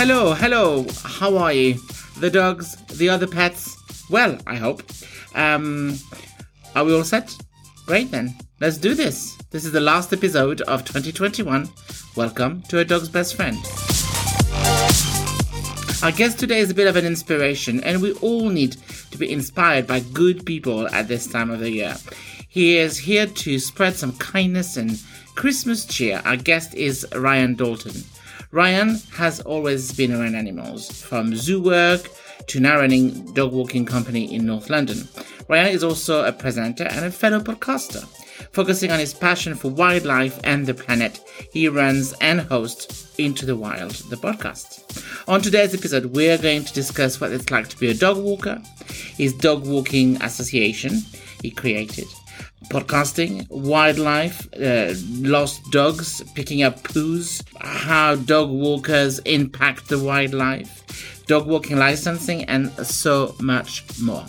Hello. How are you? The dogs, the other pets? Well, I hope. Are we all set? Great then. Let's do this. This is the last episode of 2021. Welcome to A Dog's Best Friend. Our guest today is a bit of an inspiration, and we all need to be inspired by good people at this time of the year. He is here to spread some kindness and Christmas cheer. Our guest is Ryan Dalton. Ryan has always been around animals, from zoo work to now running dog walking company in North London. Ryan is also a presenter and a fellow podcaster. Focusing on his passion for wildlife and the planet, he runs and hosts Into the Wild, the podcast. On today's episode, we're going to discuss what it's like to be a dog walker, his dog walking association he created, podcasting, wildlife, lost dogs, picking up poos, how dog walkers impact the wildlife, dog walking licensing, and so much more.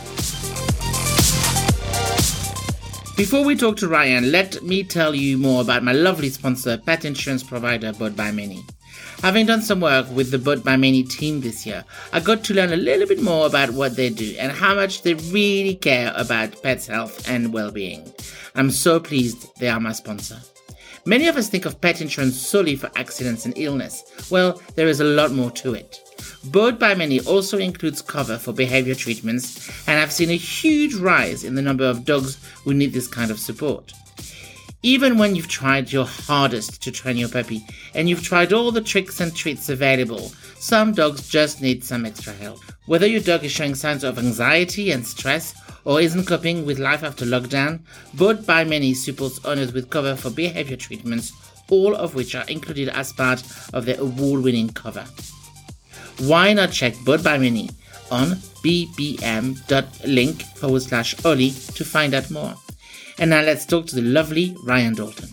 Before we talk to Ryan, let me tell you more about my lovely sponsor, pet insurance provider Bud by Many. Having done some work with the Bud by Many team this year, I got to learn a little bit more about what they do and how much they really care about pets' health and well-being. I'm so pleased they are my sponsor. Many of us think of pet insurance solely for accidents and illness. Well, there is a lot more to it. Bud by Many also includes cover for behavior treatments, and I've seen a huge rise in the number of dogs who need this kind of support. Even when you've tried your hardest to train your puppy, and you've tried all the tricks and treats available, some dogs just need some extra help. Whether your dog is showing signs of anxiety and stress, or isn't coping with life after lockdown, Bud by Many supports owners with cover for behavior treatments, all of which are included as part of their award-winning cover. Why not check Bud by Many on bbm.link/Oli to find out more. And now let's talk to the lovely Ryan Dalton.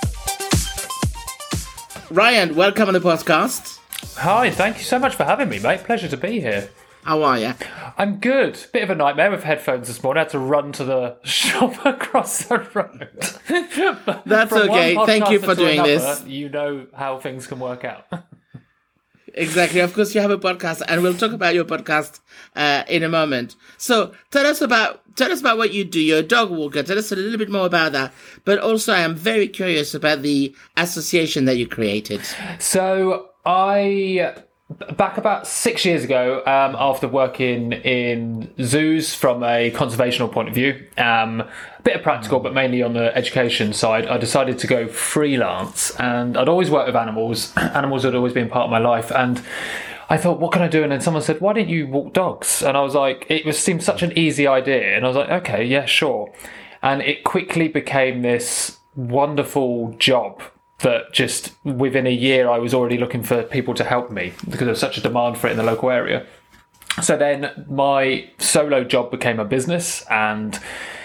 Ryan, welcome on the podcast. Hi, thank you so much for having me, mate. Pleasure to be here. How are you? I'm good. Bit of a nightmare with headphones this morning. I had to run to the shop across the road. That's okay. Thank you for doing this. You know how things can work out. Exactly. Of course, you have a podcast, and we'll talk about your podcast in a moment. So, tell us about what you do. You're a dog walker. Tell us a little bit more about that. But also, I am very curious about the association that you created. So, back about 6 years ago, after working in zoos from a conservational point of view, a bit of practical, but mainly on the education side, I decided to go freelance. And I'd always worked with animals. Animals had always been part of my life. And I thought, what can I do? And then someone said, why don't you walk dogs? And I was like, seemed such an easy idea. And I was like, okay, yeah, sure. And it quickly became this wonderful job that just within a year I was already looking for people to help me because there was such a demand for it in the local area. So then my solo job became a business, and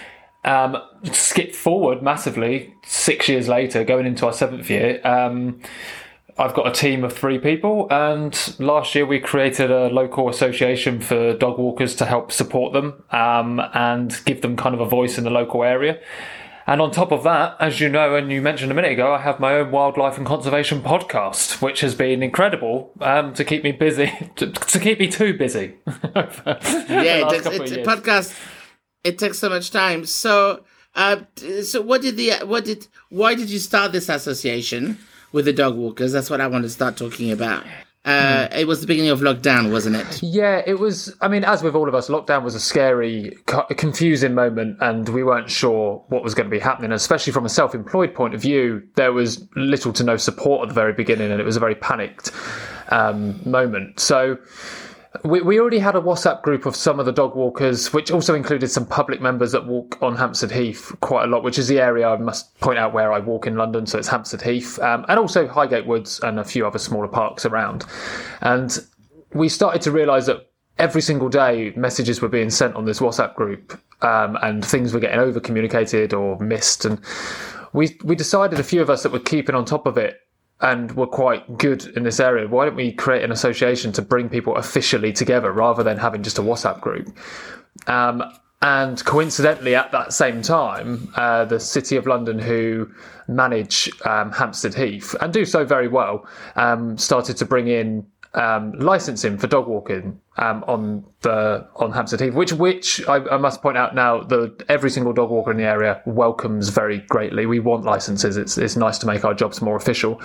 skip forward massively 6 years later, going into our 7th year, I've got a team of 3 people, and last year we created a local association for dog walkers to help support them and give them kind of a voice in the local area. And on top of that, as you know, and you mentioned a minute ago, I have my own wildlife and conservation podcast, which has been incredible to keep me busy, to keep me too busy. Yeah, it's a podcast. It takes so much time. So why did you start this association with the dog walkers? That's what I want to start talking about. It was the beginning of lockdown, wasn't it? Yeah, it was. I mean, as with all of us, lockdown was a scary, confusing moment, and we weren't sure what was going to be happening. Especially from a self-employed point of view, there was little to no support at the very beginning, and it was a very panicked moment. So we already had a WhatsApp group of some of the dog walkers, which also included some public members that walk on Hampstead Heath quite a lot, which is the area I must point out where I walk in London. So it's Hampstead Heath, and also Highgate Woods and a few other smaller parks around. And we started to realise that every single day messages were being sent on this WhatsApp group, and things were getting over communicated or missed. And we decided, a few of us that were keeping on top of it and were quite good in this area, why don't we create an association to bring people officially together rather than having just a WhatsApp group? And coincidentally, at that same time, the City of London, who manage Hampstead Heath and do so very well, started to bring in licensing for dog walking on Hampstead Heath, which I must point out now, every single dog walker in the area welcomes very greatly. We want licenses. It's nice to make our jobs more official.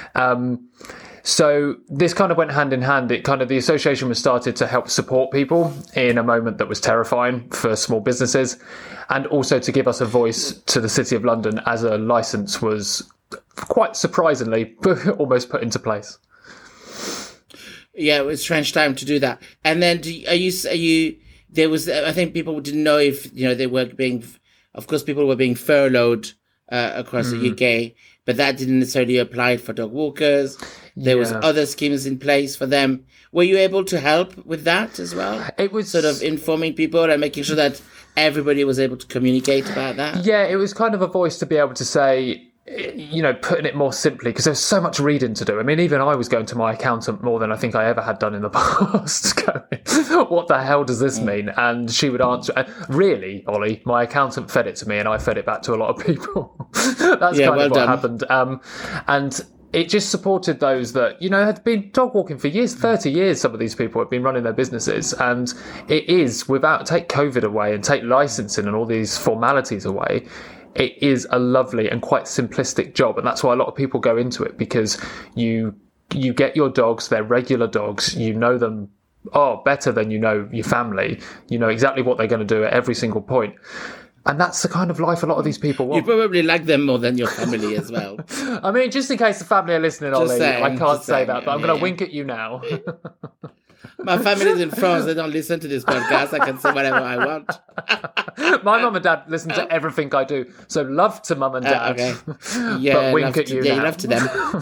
So this kind of went hand in hand. The association was started to help support people in a moment that was terrifying for small businesses, and also to give us a voice to the City of London as a license was quite surprisingly almost put into place. Yeah, it was a strange time to do that. And then there was, I think people didn't know if, they were of course people were being furloughed across the UK, but that didn't necessarily apply for dog walkers. There was other schemes in place for them. Were you able to help with that as well? It was sort of informing people and making sure that everybody was able to communicate about that. Yeah, it was kind of a voice to be able to say, putting it more simply, because there's so much reading to do. I mean, even I was going to my accountant more than I think I ever had done in the past, going, what the hell does this mean? And she would answer, really, Ollie, my accountant fed it to me and I fed it back to a lot of people. That's kind of what happened. And it just supported those that, had been dog walking for years, 30 years, some of these people have been running their businesses. And it is, take COVID away and take licensing and all these formalities away, it is a lovely and quite simplistic job. And that's why a lot of people go into it, because you get your dogs, they're regular dogs, you know them better than you know your family. You know exactly what they're going to do at every single point. And that's the kind of life a lot of these people want. You probably like them more than your family as well. I mean, just in case the family are listening, Ollie, I can't say that, but I'm going to wink at you now. My family's in France. They don't listen to this podcast. I can say whatever I want. My mum and dad listen to everything I do. So love to mum and dad. Okay. Yeah, but wink at you now. Love to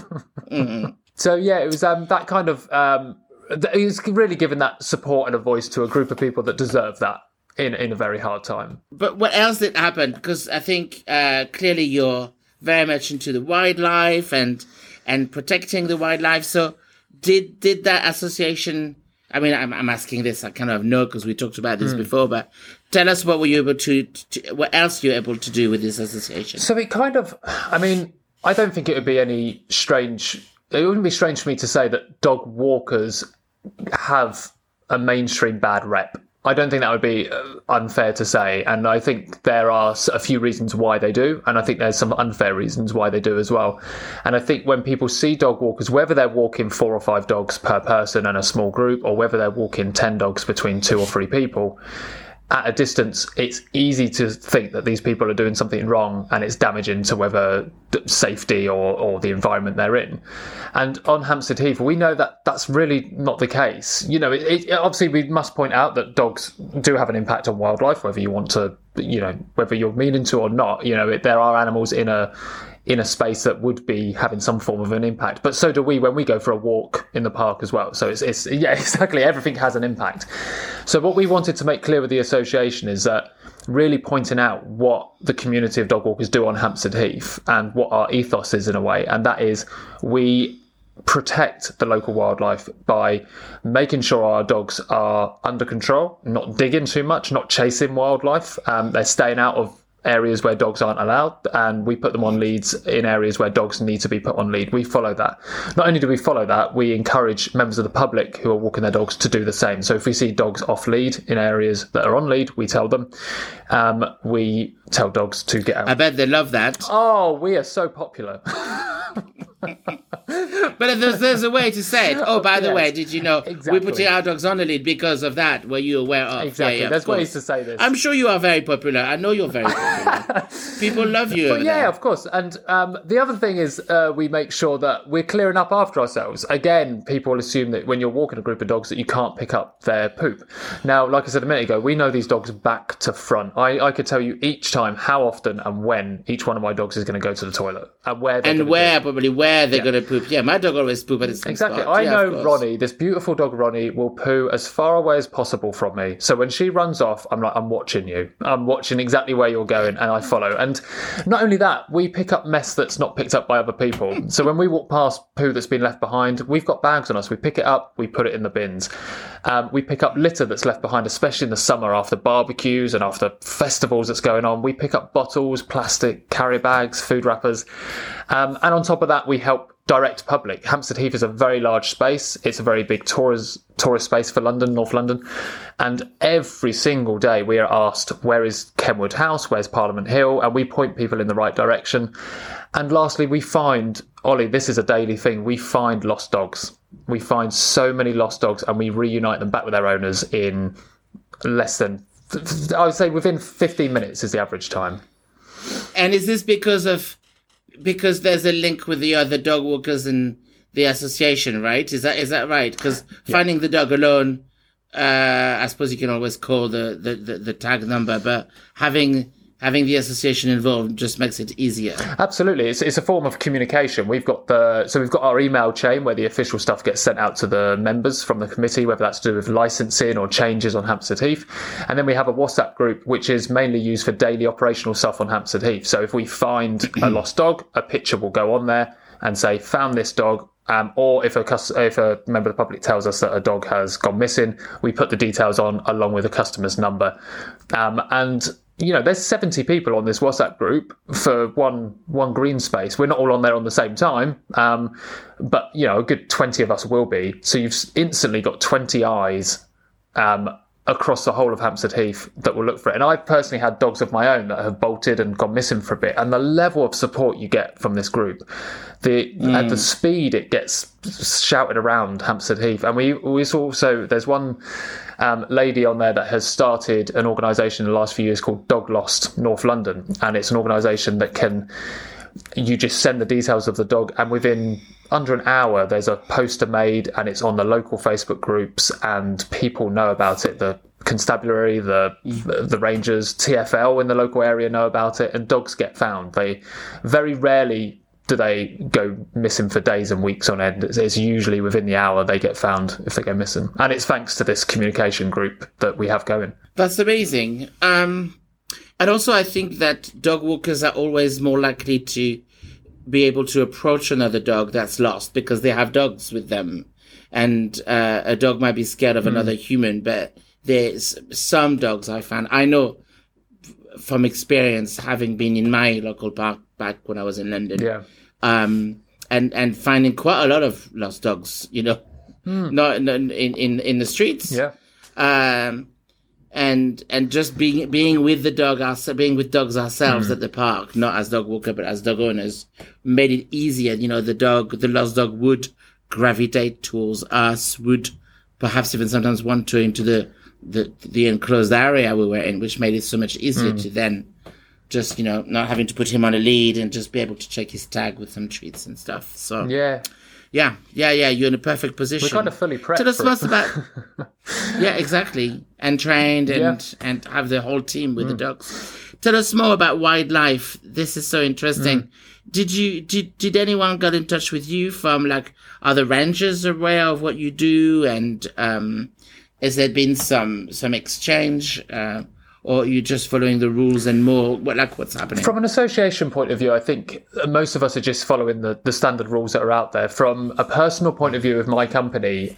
them. So, yeah, it was that kind of... it was really giving that support and a voice to a group of people that deserve that in a very hard time. But what else did happen? Because I think clearly you're very much into the wildlife and protecting the wildlife. So did that association... I mean, I'm asking this, I kind of know because we talked about this before, but tell us what were you able to what else you were able to do with this association? So it kind of, I mean, I don't think it would be it wouldn't be strange for me to say that dog walkers have a mainstream bad rep. I don't think that would be unfair to say. And I think there are a few reasons why they do. And I think there's some unfair reasons why they do as well. And I think when people see dog walkers, whether they're walking 4 or 5 dogs per person and a small group, or whether they're walking 10 dogs between 2 or 3 people, at a distance, it's easy to think that these people are doing something wrong and it's damaging to whether safety or the environment they're in. And on Hampstead Heath, we know that that's really not the case. Obviously, we must point out that dogs do have an impact on wildlife, whether you want to, whether you're meaning to or not. There are animals in a space that would be having some form of an impact. But so do we when we go for a walk in the park as well. So it's exactly, everything has an impact. So what we wanted to make clear with the association is that really pointing out what the community of dog walkers do on Hampstead Heath and what our ethos is in a way. And that is we protect the local wildlife by making sure our dogs are under control, not digging too much, not chasing wildlife. They're staying out of areas where dogs aren't allowed, and we put them on leads in areas where dogs need to be put on lead. We follow that. Not only do we follow that, we encourage members of the public who are walking their dogs to do the same. So if we see dogs off lead in areas that are on lead, we tell them. We tell dogs to get out. I bet they love that. Oh, we are so popular. But there's a way to say it. Oh, by the way, did you know exactly. we put our dogs on the lead because of that? Were you aware of? Exactly. Yeah, there's ways to say this. I'm sure you are very popular. I know you're very popular. People love you. But yeah, of course. And the other thing is we make sure that we're clearing up after ourselves. Again, people assume that when you're walking a group of dogs that you can't pick up their poop. Now, like I said a minute ago, we know these dogs back to front. I could tell you each time how often and when each one of my dogs is going to go to the toilet and where they're going to where they're going to poop. Yeah, my dog dog always poop at the same Exactly. spot. I Yeah, know of course. Ronnie, this beautiful dog Ronnie, will poo as far away as possible from me. So when she runs off, I'm like, I'm watching you. I'm watching exactly where you're going, and I follow. And not only that, we pick up mess that's not picked up by other people. So when we walk past poo that's been left behind, we've got bags on us. We pick it up, we put it in the bins. We pick up litter that's left behind, especially in the summer after barbecues and after festivals that's going on. We pick up bottles, plastic, carrier bags, food wrappers. And on top of that, we help direct public. Hampstead Heath is a very large space. It's a very big tourist space for London, North London. And every single day we are asked, where is Kenwood House? Where's Parliament Hill? And we point people in the right direction. And lastly, we find, Ollie, this is a daily thing, we find lost dogs. We find so many lost dogs and we reunite them back with their owners in less than, I would say within 15 minutes is the average time. And is this because there's a link with the other dog walkers in the association, right? Is that right? Because finding the dog alone, I suppose you can always call the tag number, but having the association involved just makes it easier. Absolutely, it's a form of communication. We've got our email chain where the official stuff gets sent out to the members from the committee, whether that's to do with licensing or changes on Hampstead Heath, and then we have a WhatsApp group which is mainly used for daily operational stuff on Hampstead Heath. So if we find a lost dog, a picture will go on there and say found this dog. Or if a member of the public tells us that a dog has gone missing, we put the details on along with the customer's number. And there's 70 people on this WhatsApp group for one green space. We're not all on there on the same time, but a good 20 of us will be. So you've instantly got 20 eyes across the whole of Hampstead Heath that will look for it. And I've personally had dogs of my own that have bolted and gone missing for a bit. And the level of support you get from this group, at the speed it gets shouted around Hampstead Heath. And we also, there's one lady on there that has started an organisation in the last few years called Dog Lost North London. And it's an organisation that you just send the details of the dog, and within under an hour there's a poster made and it's on the local Facebook groups and people know about it. The constabulary, the rangers, TfL in the local area know about it, and dogs get found. They very rarely do they go missing for days and weeks on end. It's usually within the hour they get found if they go missing, and it's thanks to this communication group that we have going. That's amazing. And also, I think that dog walkers are always more likely to be able to approach another dog that's lost because they have dogs with them. And a dog might be scared of another human, but there's some dogs I know from experience, having been in my local park back when I was in London, and finding quite a lot of lost dogs, not in the streets. Yeah. And just being with the dog, being with dogs ourselves at the park, not as dog walker but as dog owners, made it easier. The lost dog would gravitate towards us, would perhaps even sometimes want to into the enclosed area we were in, which made it so much easier to then just not having to put him on a lead and just be able to check his tag with some treats and stuff. So yeah, you're in a perfect position. We're kind of fully prepped. Tell us most about. Yeah, exactly, and trained and have the whole team with the dogs. Tell us more about wildlife. This is so interesting. Did anyone get in touch with you from other rangers aware of what you do, and has there been some exchange? Or are you just following the rules and more? What's happening? From an association point of view, I think most of us are just following the standard rules that are out there. From a personal point of view of my company,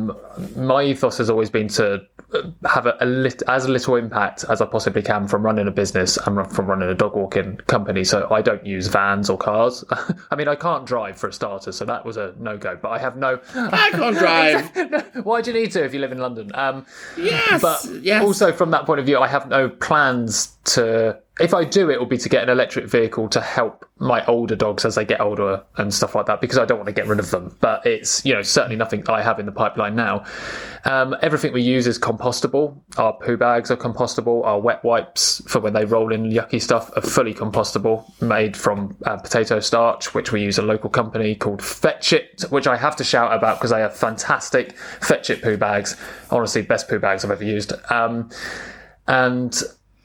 my ethos has always been to have as little impact as I possibly can from running a business and from running a dog walking company. So I don't use vans or cars. I mean, I can't drive for a starter, so that was a no-go. But I have I can't drive. Why do you need to if you live in London? Yes. But also from that point of view, I have no plans to. If I do, it will be to get an electric vehicle to help my older dogs as they get older and stuff like that, because I don't want to get rid of them. But it's, certainly nothing I have in the pipeline now. Everything we use is compostable. Our poo bags are compostable. Our wet wipes for when they roll in yucky stuff are fully compostable, made from potato starch, which we use a local company called Fetch It, which I have to shout about because they have fantastic Fetch It poo bags. Honestly, best poo bags I've ever used.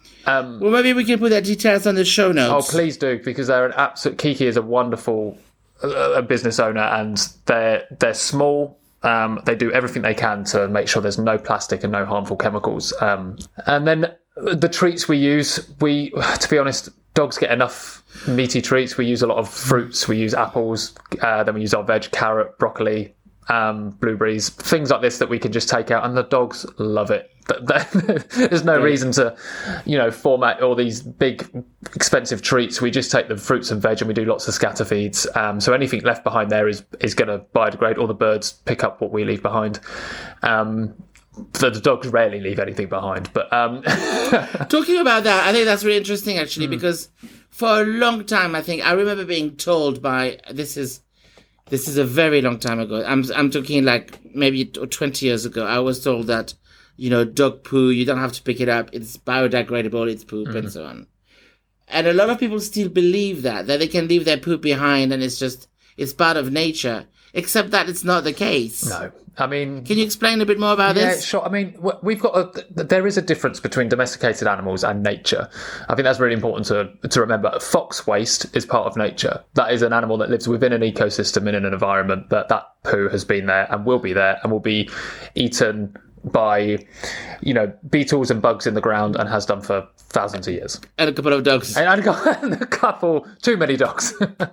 Well, maybe we can put their details on the show notes. Oh, please do, because they're an absolute. Kiki is a wonderful a business owner, and they're small. They do everything they can to make sure there's no plastic and no harmful chemicals. And then the treats we use, to be honest, dogs get enough meaty treats. We use a lot of fruits. We use apples. Then we use our veg, carrot, broccoli, blueberries, things like this that we can just take out, and the dogs love it. There's no reason to, format all these big, expensive treats. We just take the fruits and veg, and we do lots of scatter feeds. So anything left behind there is going to biodegrade. All the birds pick up what we leave behind. The dogs rarely leave anything behind. But talking about that, I think that's really interesting, actually, because for a long time, I remember being told by this is a very long time ago. I'm talking like maybe 20 years ago. I was told that, dog poo, you don't have to pick it up. It's biodegradable, it's poop, and so on. And a lot of people still believe that they can leave their poop behind and it's part of nature, except that it's not the case. No. I mean, can you explain a bit more about this? Yeah, sure. I mean, there is a difference between domesticated animals and nature. I think that's really important to remember. Fox waste is part of nature. That is an animal that lives within an ecosystem in an environment that poo has been there and will be eaten by, beetles and bugs in the ground, and has done for thousands of years. And a couple of dogs. And a couple, too many dogs.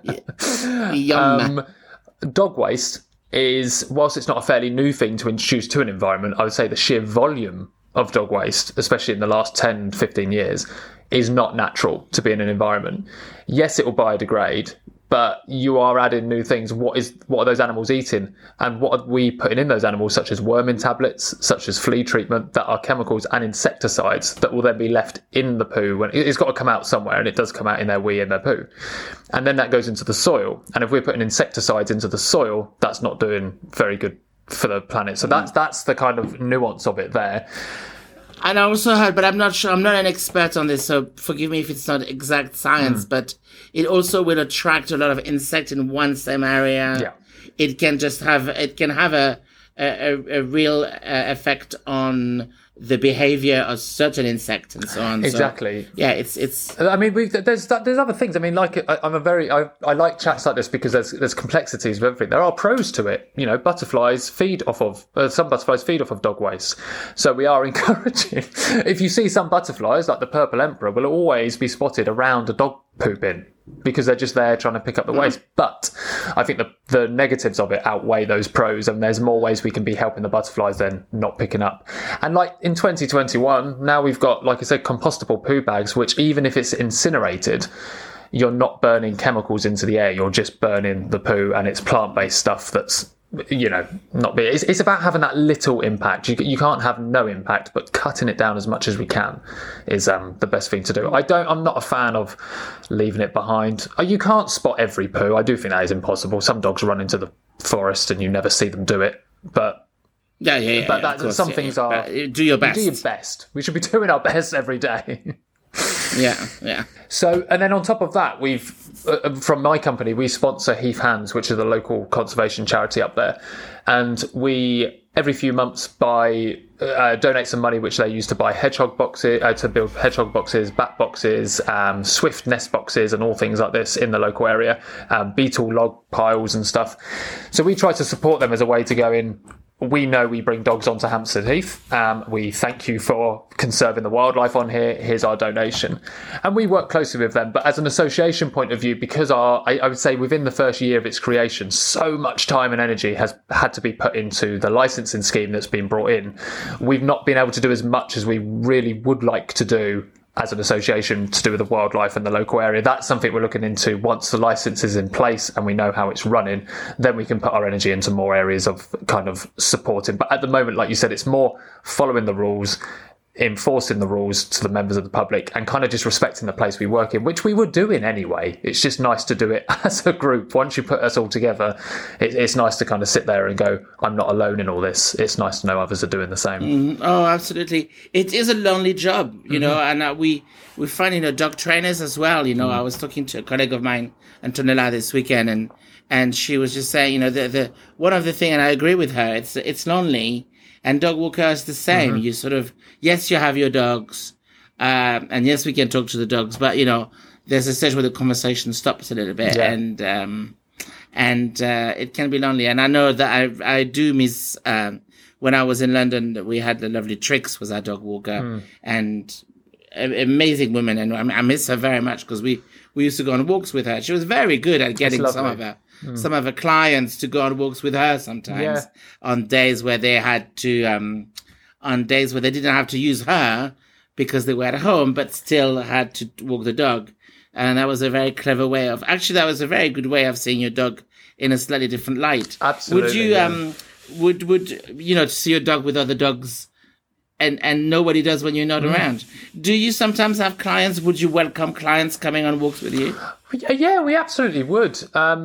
Yum. Dog waste is, whilst it's not a fairly new thing to introduce to an environment, I would say the sheer volume of dog waste, especially in the last 10, 15 years, is not natural to be in an environment. Yes, it will biodegrade, but you are adding new things. What are those animals eating? And what are we putting in those animals, such as worming tablets, such as flea treatment, that are chemicals and insecticides that will then be left in the poo when it's got to come out somewhere, and it does come out in their wee and their poo. And then that goes into the soil. And if we're putting insecticides into the soil, that's not doing very good for the planet. So that's the kind of nuance of it there. And I also heard, but I'm not sure, I'm not an expert on this, so forgive me if it's not exact science, but it also will attract a lot of insects in one same area. Yeah. It can have a real effect on the behavior of certain insects and so on. Exactly. So, yeah, it's. I mean, there's other things. I mean, like I like chats like this because there's complexities of everything. There are pros to it. Some butterflies feed off of dog waste. So we are encouraging. If you see some butterflies, like the purple emperor, will always be spotted around a dog poo bin, because they're just there trying to pick up the waste. But I think the negatives of it outweigh those pros, and there's more ways we can be helping the butterflies than not picking up. And like in 2021, now we've got, like I said, compostable poo bags, which even if it's incinerated, you're not burning chemicals into the air, you're just burning the poo, and it's plant-based stuff that's, not big. It's about having that little impact. You can't have no impact, but cutting it down as much as we can is the best thing to do. I'm not a fan of leaving it behind. You can't spot every poo. I do think that is impossible. Some dogs run into the forest and you never see them do it. But But some things are. Do your best. Do your best. We should be doing our best every day. Yeah. So, and then on top of that, we've, from my company, we sponsor Heath Hands, which is a local conservation charity up there. And we, every few months, donate some money, which they use to buy hedgehog boxes, to build hedgehog boxes, bat boxes, swift nest boxes, and all things like this in the local area, beetle log piles and stuff. So we try to support them as a way to go in. We know we bring dogs onto Hampstead Heath. We thank you for conserving the wildlife on here. Here's our donation. And we work closely with them. But as an association point of view, because I would say within the first year of its creation, so much time and energy has had to be put into the licensing scheme that's been brought in. We've not been able to do as much as we really would like to do as an association to do with the wildlife in the local area. That's something we're looking into. Once the license is in place and we know how it's running, then we can put our energy into more areas of kind of supporting. But at the moment, like you said, it's more following the rules, enforcing the rules to the members of the public, and kind of just respecting the place we work in, which we were doing anyway. It's just nice to do it as a group. Once you put us all together, it's nice to kind of sit there and go, I'm not alone in all this. It's nice to know others are doing the same. Oh, absolutely. It is a lonely job, you know, and we find, dog trainers as well. I was talking to a colleague of mine, Antonella, this weekend, and she was just saying, the one of the things, and I agree with her, it's lonely. And dog walker is the same. You sort of, yes, you have your dogs, and yes, we can talk to the dogs, but there's a stage where the conversation stops a little bit, and and it can be lonely. And I know that I do miss. When I was in London, we had the lovely Trix was our dog walker, and amazing woman, and I miss her very much because we used to go on walks with her. She was very good at getting some of her clients to go on walks with her sometimes on days where they had to on days where they didn't have to use her because they were at home but still had to walk the dog. And that was a very clever way of that was a very good way of seeing your dog in a slightly different light. Absolutely. Would you would to see your dog with other dogs and nobody does when you're not around? Do you sometimes have clients? Would you welcome clients coming on walks with you? Yeah, we absolutely would.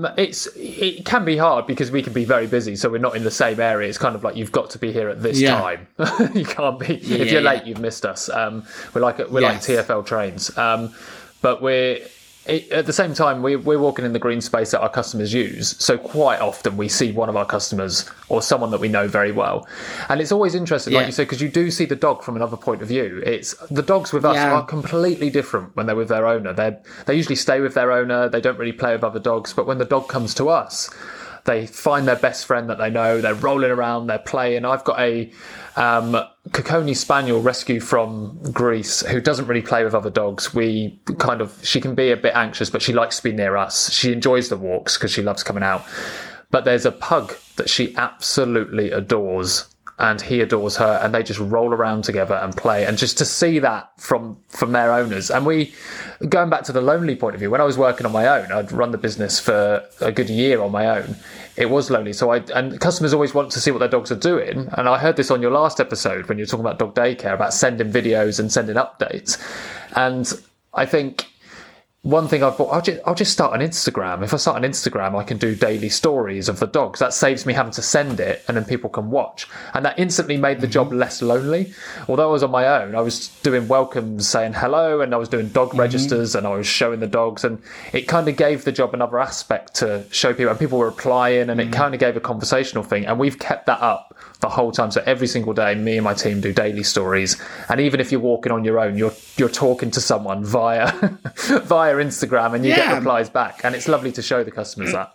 It can be hard because we can be very busy, so we're not in the same area. It's kind of like you've got to be here at this time. You can't be if you're late, you've missed us. We're like TFL trains, but at the same time, we're walking in the green space that our customers use. So quite often we see one of our customers or someone that we know very well. And it's always interesting, like you said, because you do see the dog from another point of view. It's the dogs with us are completely different when they're with their owner. They usually stay with their owner. They don't really play with other dogs. But when the dog comes to us, they find their best friend that they know. They're rolling around. They're playing. I've got a Coconi Spaniel rescue from Greece who doesn't really play with other dogs. She can be a bit anxious, but she likes to be near us. She enjoys the walks because she loves coming out. But there's a pug that she absolutely adores, and he adores her, and they just roll around together and play. And just to see that from their owners. And going back to the lonely point of view, when I was working on my own, I'd run the business for a good year on my own. It was lonely. And customers always want to see what their dogs are doing. And I heard this on your last episode when you were talking about dog daycare, about sending videos and sending updates. And I think one thing I thought, I'll just start an Instagram. If I start an Instagram, I can do daily stories of the dogs. That saves me having to send it, and then people can watch. And that instantly made the job less lonely. Although I was on my own, I was doing welcomes, saying hello, and I was doing dog registers, and I was showing the dogs. And it kind of gave the job another aspect to show people. And people were replying, and it kind of gave a conversational thing. And we've kept that up the whole time. So every single day, me and my team do daily stories. And even if you're walking on your own, you're talking to someone via Instagram, and you get replies back. And it's lovely to show the customers that.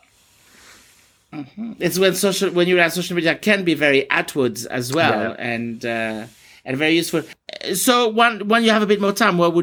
It's when you're on social media can be very outwards as well, and very useful. So when you have a bit more time, what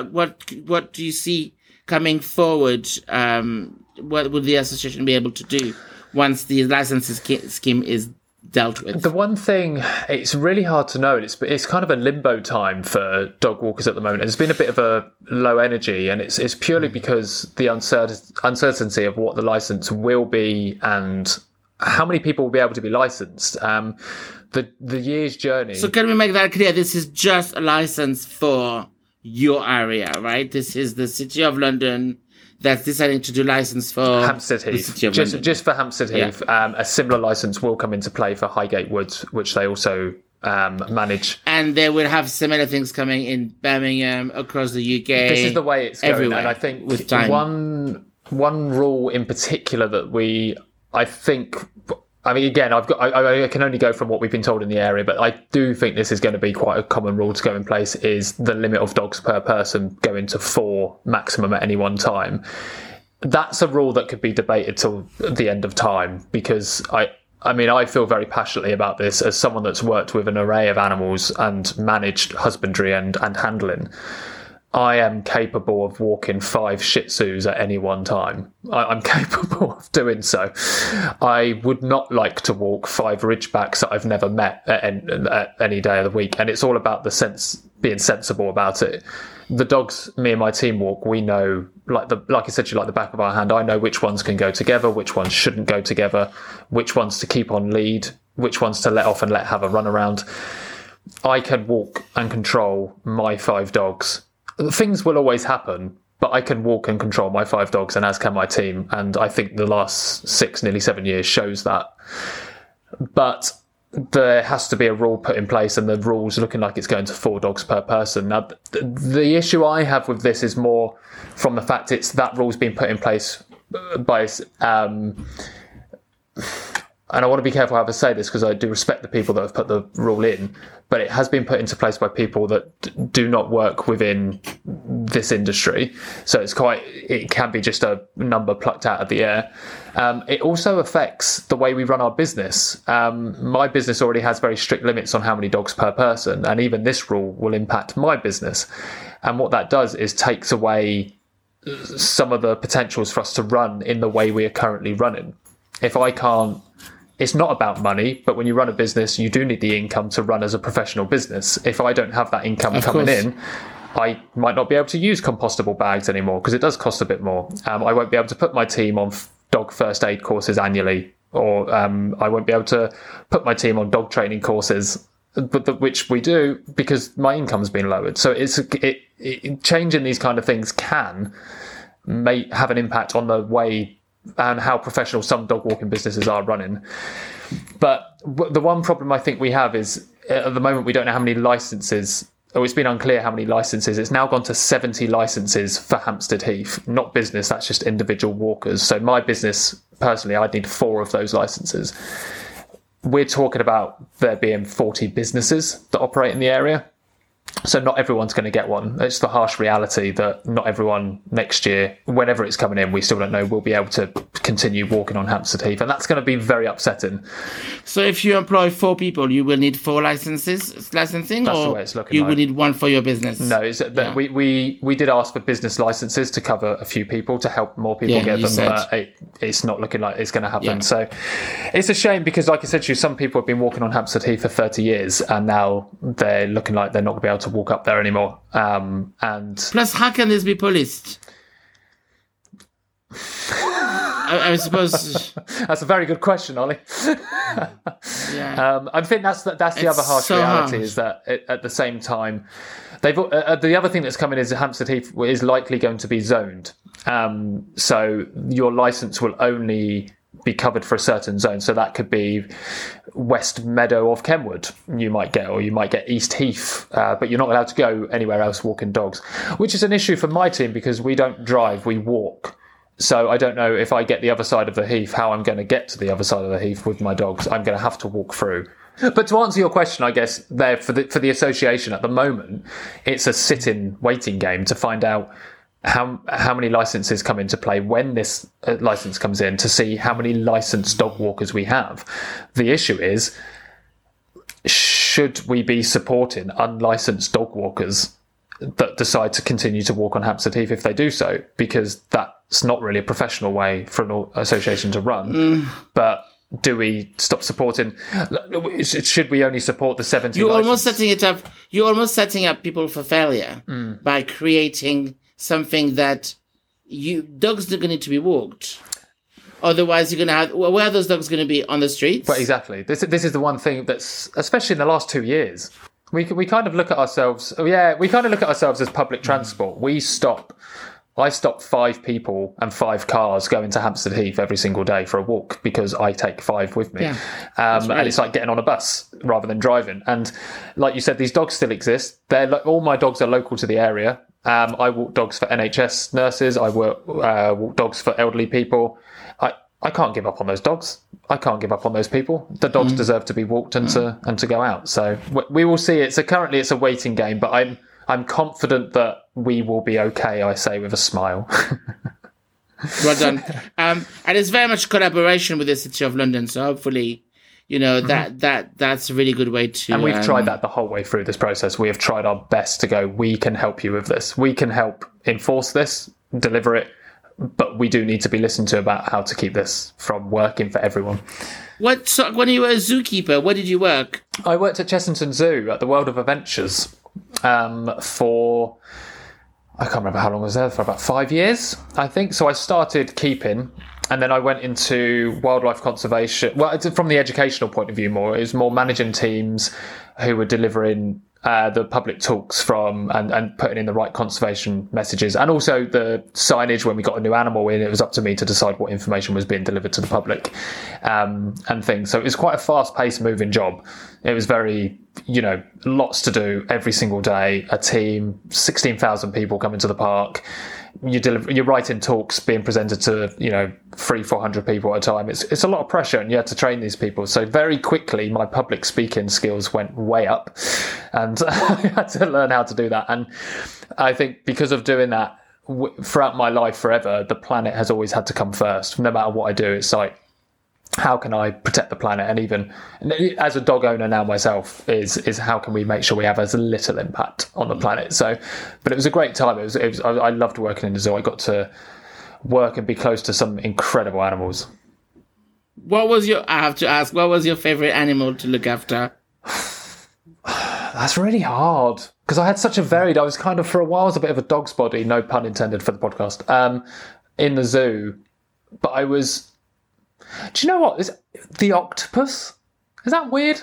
do you see coming forward? What would the association be able to do once the licenses scheme is dealt with? The one thing, it's really hard to know. It's kind of a limbo time for dog walkers at the moment. There's been a bit of a low energy, and it's purely because the uncertainty of what the license will be and how many people will be able to be licensed. The year's journey. So can we make that clear? This is just a license for your area, right? This is the City of London that's deciding to do license for Hampstead Heath. Just for Hampstead Heath. A similar license will come into play for Highgate Woods, which they also manage. And they will have similar things coming in Birmingham, across the UK. This is the way it's going. Everywhere, and I think with time. one rule in particular that I mean, again, I can only go from what we've been told in the area, but I do think this is going to be quite a common rule to go in place, is the limit of dogs per person going to 4 maximum at any one time. That's a rule that could be debated till the end of time, because I feel very passionately about this as someone that's worked with an array of animals and managed husbandry and handling. I am capable of walking 5 Shih Tzus at any one time. I'm capable of doing so. I would not like to walk 5 Ridgebacks that I've never met at any day of the week. And it's all about being sensible about it. The dogs me and my team walk, we know, like I said to you, like the back of our hand. I know which ones can go together, which ones shouldn't go together, which ones to keep on lead, which ones to let off and have a run around. I can walk and control my 5 dogs. Things will always happen, but I can walk and control my 5 dogs, and as can my team. And I think the last 6, nearly 7 years shows that. But there has to be a rule put in place, and the rule's looking like it's going to 4 dogs per person. Now, the issue I have with this is more from the fact that rule's been put in place by and I want to be careful how I say this because I do respect the people that have put the rule in, but it has been put into place by people that do not work within this industry. So it can be just a number plucked out of the air. It also affects the way we run our business. My business already has very strict limits on how many dogs per person, and even this rule will impact my business. And what that does is takes away some of the potentials for us to run in the way we are currently running. If I can't, it's not about money, but when you run a business, you do need the income to run as a professional business. If I don't have that income coming in, I might not be able to use compostable bags anymore because it does cost a bit more. I won't be able to put my team on dog first aid courses annually, or I won't be able to put my team on dog training courses, which we do because my income's been lowered. So changing these kind of things may have an impact on the way and how professional some dog walking businesses are running. But the one problem I think we have is at the moment we don't know how many licenses, or it's been unclear how many licenses. It's now gone to 70 licenses for Hampstead Heath, not business, that's just individual walkers. So my business, personally, I'd need 4 of those licenses. We're talking about there being 40 businesses that operate in the area. So not everyone's going to get one. It's the harsh reality that not everyone next year, whenever it's coming in, we still don't know, will be able to continue walking on Hampstead Heath. And that's going to be very upsetting. So if you employ 4 people, you will need 4 licensing? That's the way it's looking. You will need 1 for your business? No, we did ask for business licenses to cover a few people, to help more people get them. But it's not looking like it's going to happen. Yeah. So it's a shame because, like I said to you, some people have been walking on Hampstead Heath for 30 years and now they're looking like they're not going to be able to walk up there anymore. And plus, how can this be policed? I suppose that's a very good question, Ollie. Yeah. I think that's the other harsh reality is that at the same time, the other thing that's coming is that Hampstead Heath is likely going to be zoned. So your license will only be covered for a certain zone. So that could be West Meadow of Kenwood you might get, or you might get East Heath, but you're not allowed to go anywhere else walking dogs, which is an issue for my team because we don't drive, we walk. So I don't know if I get the other side of the heath, how I'm going to get to the other side of the heath with my dogs. I'm going to have to walk through. But to answer your question, I guess there for the association at the moment, it's a sit-in waiting game to find out how many licenses come into play when this license comes in, to see how many licensed dog walkers we have. The issue is, should we be supporting unlicensed dog walkers that decide to continue to walk on Hampstead Heath if they do so? Because that's not really a professional way for an association to run. But do we stop supporting? Should we only support the 70? You're almost setting up people for failure by creating something that dogs are going to need to be walked. Otherwise, you're going to have, where are those dogs going to be? On the streets? But exactly. This is the one thing that's, especially in the last 2 years, we kind of look at ourselves. We kind of look at ourselves as public transport. I stop 5 people and 5 cars going to Hampstead Heath every single day for a walk because I take 5 with me. Yeah, and it's like getting on a bus rather than driving. And like you said, these dogs still exist. All my dogs are local to the area. I walk dogs for NHS nurses. I walk dogs for elderly people. I can't give up on those dogs. I can't give up on those people. The dogs deserve to be walked and to go out. So we will see. Currently it's a waiting game, but I'm confident that we will be okay, I say with a smile. Well done. And it's very much collaboration with the City of London. So hopefully, that's a really good way to... And we've tried that the whole way through this process. We have tried our best to go, we can help you with this. We can help enforce this, deliver it, but we do need to be listened to about how to keep this from working for everyone. So when you were a zookeeper, where did you work? I worked at Chessington Zoo at the World of Adventures for... I can't remember how long I was there, for about 5 years, I think. So I started keeping, and then I went into wildlife conservation. Well, from the educational point of view more. It was more managing teams who were delivering the public talks and putting in the right conservation messages, and also the signage. When we got a new animal in, it was up to me to decide what information was being delivered to the public, and things. So it was quite a fast-paced, moving job. It was very, lots to do every single day. A team, 16,000 people coming to the park. you're writing talks being presented to 300-400 people at a time. It's a lot of pressure, and you had to train these people. So very quickly my public speaking skills went way up, and I had to learn how to do that. And I think because of doing that throughout my life forever, the planet has always had to come first. No matter what I do, it's like, how can I protect the planet? And even as a dog owner now myself, is how can we make sure we have as little impact on the planet? So, but it was a great time. I loved working in the zoo. I got to work and be close to some incredible animals. I have to ask, what was your favorite animal to look after? That's really hard, because I had such a varied, I was kind of, for a while, I was a bit of a dog's body, no pun intended for the podcast, in the zoo. But I was, do you know what? Is the octopus? Is that weird?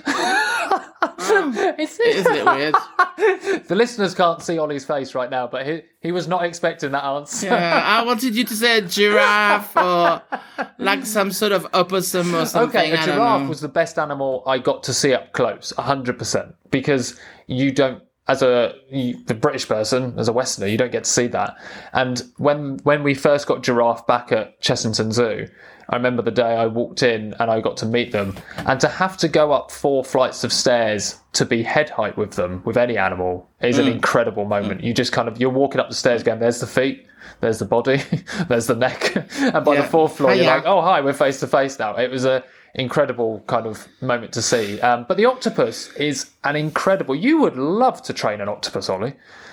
Isn't it weird? The listeners can't see Ollie's face right now, but he was not expecting that answer. Yeah, I wanted you to say a giraffe or like some sort of opossum or something. Okay, a giraffe was the best animal I got to see up close, 100%, because you don't, as the British person, as a Westerner, you don't get to see that. And when we first got giraffe back at Chessington Zoo, I remember the day I walked in and I got to meet them, and to have to go up 4 flights of stairs to be head height with them, with any animal, is an incredible moment. You just you're walking up the stairs going, there's the feet, there's the body, there's the neck. And by the 4th floor, you're like, oh, hi, we're face to face now. It was a incredible kind of moment to see. But the octopus is an incredible, you would love to train an octopus, Ollie.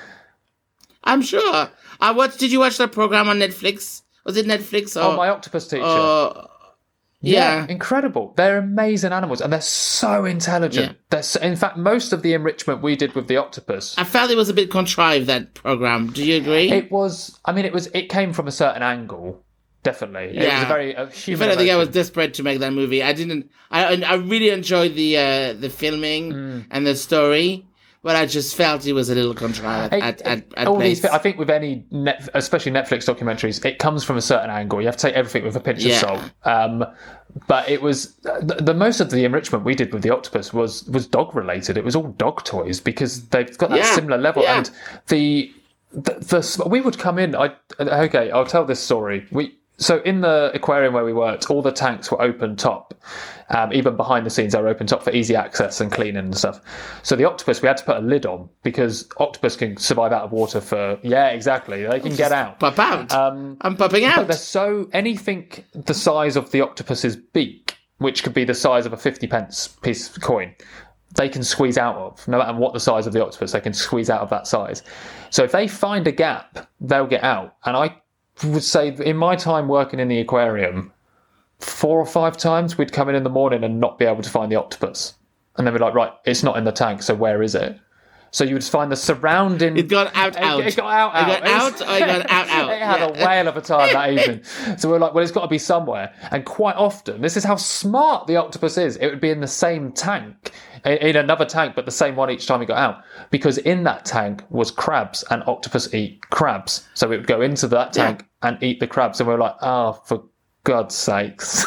I'm sure. Did you watch that program on Netflix? Was it Netflix? Or, My Octopus Teacher. Yeah, incredible. They're amazing animals, and they're so intelligent. Yeah. In fact, most of the enrichment we did with the octopus, I felt it was a bit contrived, that program. Do you agree? It was. I mean, it came from a certain angle. Definitely, yeah. It was a very human. I think I was desperate to make that movie. I really enjoyed the filming and the story. But I just felt it was a little contrived at all place. I think with any, especially Netflix documentaries, it comes from a certain angle. You have to take everything with a pinch of salt. But it was the most of the enrichment we did with the octopus was dog related. It was all dog toys, because they've got that similar level. Yeah. And the we would come in. I'll tell this story. So in the aquarium where we worked, all the tanks were open top. Even behind the scenes, they were open top for easy access and cleaning and stuff. So the octopus, we had to put a lid on, because octopus can survive out of water for, exactly. They can get out. Pop out. I'm popping out. But anything the size of the octopus's beak, which could be the size of a 50p piece of coin, they can squeeze out of. No matter what the size of the octopus, they can squeeze out of that size. So if they find a gap, they'll get out. And I would say, in my time working in the aquarium, 4 or 5 times we'd come in the morning and not be able to find the octopus, and then we're like, right, it's not in the tank, so where is it? So you would find the surrounding. It got out. It got out. It got out. It had a whale of a time that evening. So we're like, well, it's got to be somewhere. And quite often, this is how smart the octopus is. It would be in the same tank, in another tank, but the same one each time it got out, because in that tank was crabs, and octopus eat crabs. So it would go into that tank and eat the crabs, and we're like, for God's sakes.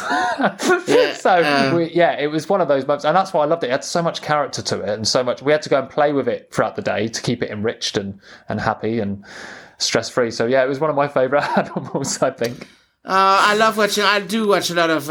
It was one of those moments, and that's why I loved it. It had so much character to it, and so much. We had to go and play with it throughout the day to keep it enriched and happy and stress-free. So it was one of my favourite animals, I think. I love watching. I do watch a lot of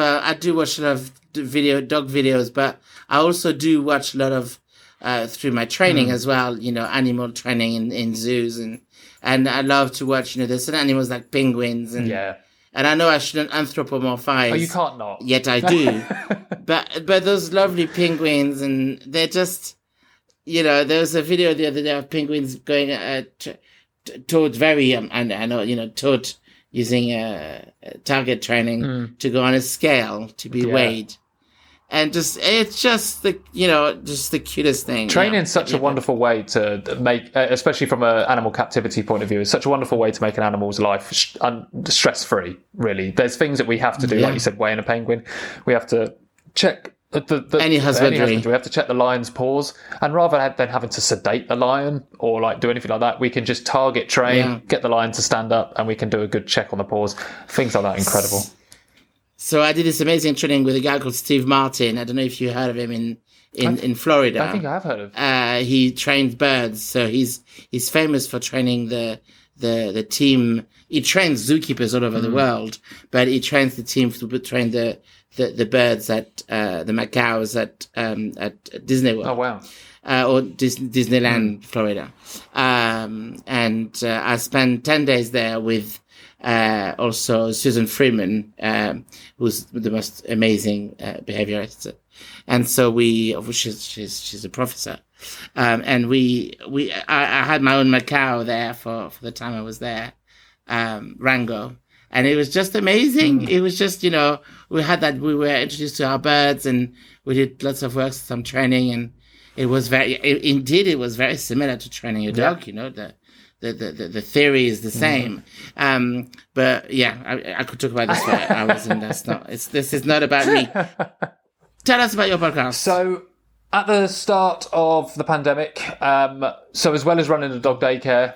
dog videos, but I also do watch a lot of through my training as well. Animal training in zoos, and I love to watch. There's certain animals like penguins and. Yeah. And I know I shouldn't anthropomorphize. Oh, you can't not. Yet I do. but those lovely penguins, and they're just, there was a video the other day of penguins going toward toward using target training to go on a scale to be weighed. And it's just the cutest thing. Training is such a wonderful way to make, especially from an animal captivity point of view, it's such a wonderful way to make an animal's life stress-free, really. There's things that we have to do, like you said, weighing a penguin. We have to check any husbandry. We have to check the lion's paws. And rather than having to sedate the lion or do anything like that, we can just target train, get the lion to stand up, and we can do a good check on the paws. Things like that, incredible. So I did this amazing training with a guy called Steve Martin. I don't know if you heard of him in Florida. I think I have heard of. He trained birds, so he's famous for training the the team. He trains zookeepers all over the world, but he trains the team to train the birds at the macaws at Disney World. Oh wow! Or Disneyland, Florida. I spent 10 days there with also Susan Freeman, who's the most amazing behaviorist. And so she's a professor. And I had my own macaw there for the time I was there, Rango. And it was just amazing. It was just, we were introduced to our birds, and we did lots of work, some training, and it was it was very similar to training a dog, the theory is the same. But yeah, I could talk about this for hours, and this is not about me. Tell us about your podcast. So, at the start of the pandemic, so as well as running a dog daycare,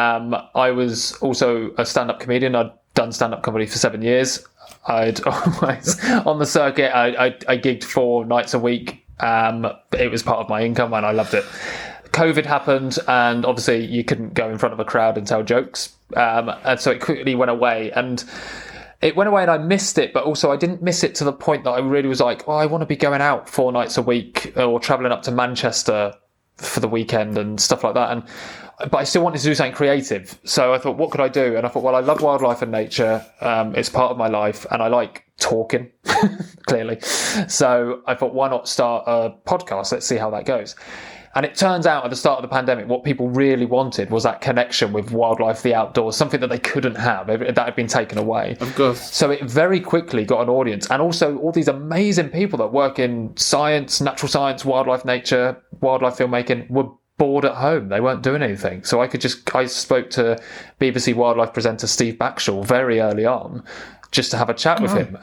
I was also a stand-up comedian. I'd done stand-up comedy for 7 years. I'd always, on the circuit, I gigged 4 nights a week. It was part of my income and I loved it. COVID happened and obviously you couldn't go in front of a crowd and tell jokes. And so it quickly went away, and it went away and I missed it, but also I didn't miss it to the point that I really was like, I want to be going out 4 nights a week or traveling up to Manchester for the weekend and stuff like that. But I still wanted to do something creative. So I thought, what could I do? And I thought, well, I love wildlife and nature. It's part of my life and I like talking, clearly. So I thought, why not start a podcast? Let's see how that goes. And it turns out at the start of the pandemic, what people really wanted was that connection with wildlife, the outdoors, something that they couldn't have, that had been taken away. Of course. So it very quickly got an audience. And also all these amazing people that work in science, natural science, wildlife, nature, wildlife filmmaking were bored at home. They weren't doing anything. So I spoke to BBC wildlife presenter Steve Backshall very early on just to have a chat with him.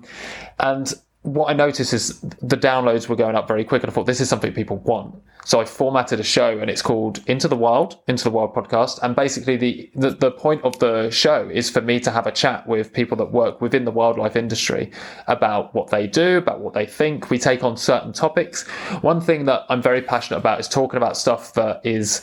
And what I noticed is the downloads were going up very quick, and I thought this is something people want. So I formatted a show, and it's called Into the Wild podcast. And basically the point of the show is for me to have a chat with people that work within the wildlife industry about what they do, about what they think. We take on certain topics. One thing that I'm very passionate about is talking about stuff that is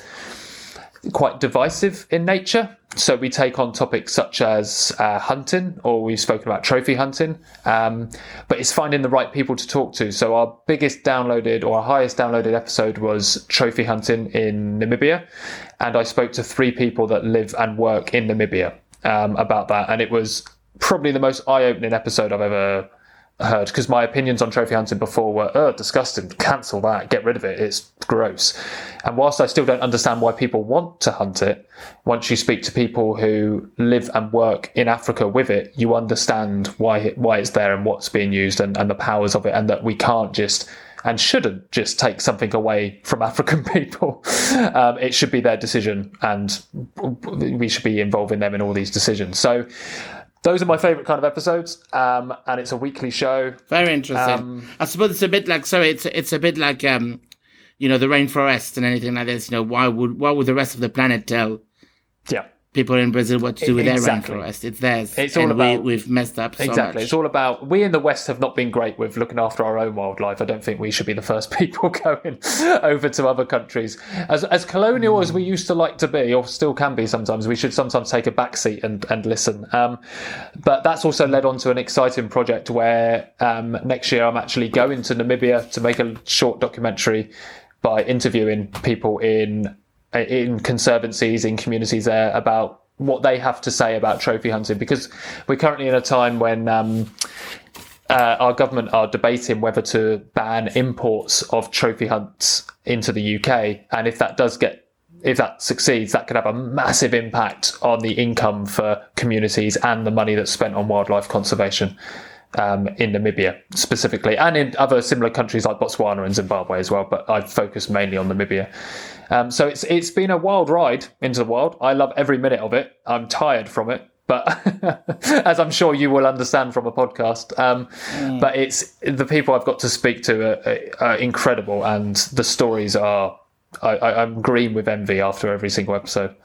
quite divisive in nature. So we take on topics such as hunting, or we've spoken about trophy hunting, but it's finding the right people to talk to. So our biggest downloaded or our highest downloaded episode was trophy hunting in Namibia. And I spoke to 3 people that live and work in Namibia about that. And it was probably the most eye-opening episode I've ever heard, because my opinions on trophy hunting before were disgusting, cancel that, get rid of it, it's gross. And whilst I still don't understand why people want to hunt it, once you speak to people who live and work in Africa with it, you understand why it's there and what's being used and the powers of it, and that we can't just and shouldn't just take something away from African people. It should be their decision, and we should be involving them in all these decisions. So those are my favourite kind of episodes, and it's a weekly show. Very interesting. I suppose it's a bit like, it's a bit like, the rainforest and anything like this. Why would the rest of the planet tell people in Brazil what to do with their rainforest? It's theirs. It's all about we've messed up so exactly. much. It's all about, we in the West have not been great with looking after our own wildlife. I don't think we should be the first people going over to other countries. As colonial as we used to like to be, or still can be sometimes, we should sometimes take a back seat and listen. But that's also led on to an exciting project where next year I'm actually going to Namibia to make a short documentary by interviewing people in conservancies, in communities there, about what they have to say about trophy hunting, because we're currently in a time when our government are debating whether to ban imports of trophy hunts into the UK. And if that succeeds, that could have a massive impact on the income for communities and the money that's spent on wildlife conservation in Namibia specifically, and in other similar countries like Botswana and Zimbabwe as well. But I've focused mainly on Namibia. So it's been a wild ride into the wild. I love every minute of it. I'm tired from it, but as I'm sure you will understand from a podcast. But it's the people I've got to speak to are incredible, and the stories are. I'm green with envy after every single episode.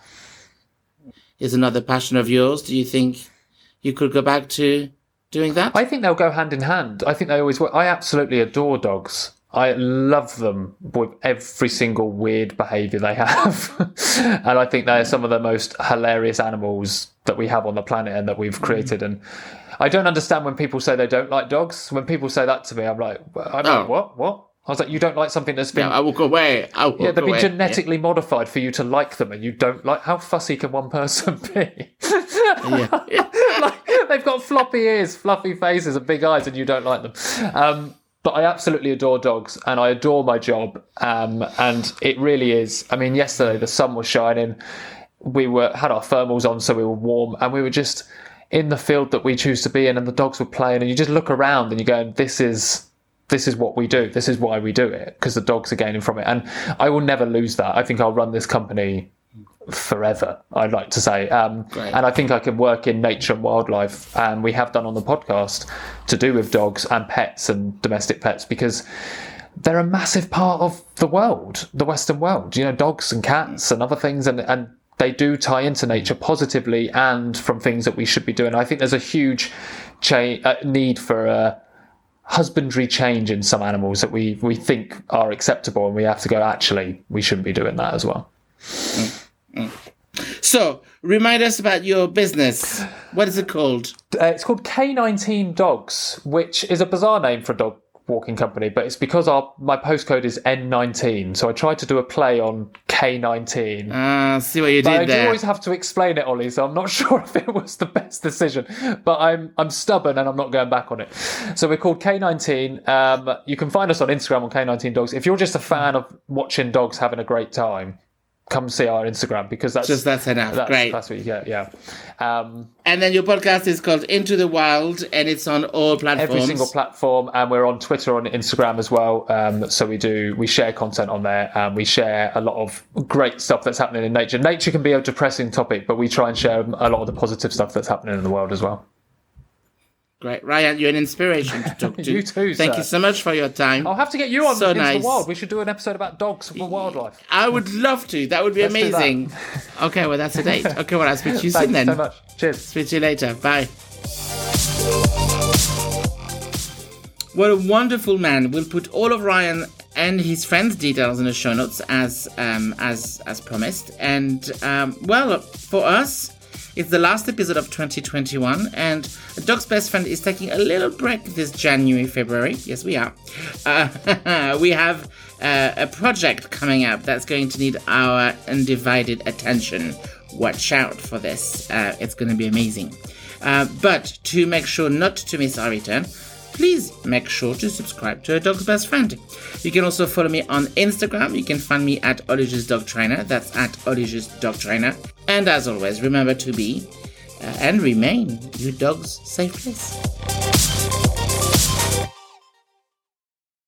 Is another passion of yours? Do you think you could go back to doing that? I think they'll go hand in hand. I think they always will. I absolutely adore dogs. I love them with every single weird behaviour they have. And I think they're some of the most hilarious animals that we have on the planet and that we've created. And I don't understand when people say they don't like dogs. When people say that to me, I'm like, what? I was like, you don't like something that's been... No, I walk away. they've been genetically modified for you to like them, and you don't like... How fussy can one person be? Like, they've got floppy ears, fluffy faces, and big eyes, and you don't like them. But I absolutely adore dogs, and I adore my job. And it really is... I mean, yesterday the sun was shining. We had our thermals on, so we were warm, and we were just in the field that we choose to be in, and the dogs were playing, and you just look around and you go, this is what we do. This is why we do it, because the dogs are gaining from it. And I will never lose that. I think I'll run this company forever, I'd like to say. And I think I can work in nature and wildlife, and we have done on the podcast, to do with dogs and pets and domestic pets, because they're a massive part of the world, the Western world. You know, dogs and cats and other things, and they do tie into nature positively and from things that we should be doing. I think there's a huge need for husbandry change in some animals that we think are acceptable, and we have to go, actually, we shouldn't be doing that as well. So, remind us about your business. What is it called? It's called K19 Dogs, which is a bizarre name for a dog walking company, but it's because my postcode is N19, so I tried to do a play on K19. See what you did there. I do always have to explain it, Ollie, so I'm not sure if it was the best decision, but I'm stubborn and I'm not going back on it. So we're called K19. You can find us on Instagram on K19 Dogs. If you're just a fan of watching dogs having a great time, come see our Instagram, because that's enough. Great. That's what you get, yeah. And then your podcast is called Into the Wild, and it's on all platforms. Every single platform, and we're on Twitter, on Instagram as well. So we share content on there, and we share a lot of great stuff that's happening in nature. Nature can be a depressing topic, but we try and share a lot of the positive stuff that's happening in the world as well. Great. Ryan, you're an inspiration to talk to. You too, Thank you so much for your time. I'll have to get you on so Into nice. the Wild. We should do an episode about dogs for wildlife. I would love to. That would be amazing. Okay, well, that's a date. Okay, well, I'll speak to you soon then. Thank you so much. Cheers. Speak to you later. Bye. What a wonderful man. We'll put all of Ryan and his friends' details in the show notes as promised. And, well, for us, it's the last episode of 2021, and Dog's Best Friend is taking a little break this January, February. Yes, we are. We have a project coming up that's going to need our undivided attention. Watch out for this. It's going to be amazing. But to make sure not to miss our return, please make sure to subscribe to A Dog's Best Friend. You can also follow me on Instagram. You can find me at Olivier's Dog Trainer. That's at Olivier's Dog Trainer. And as always, remember to be and remain your dog's safe place.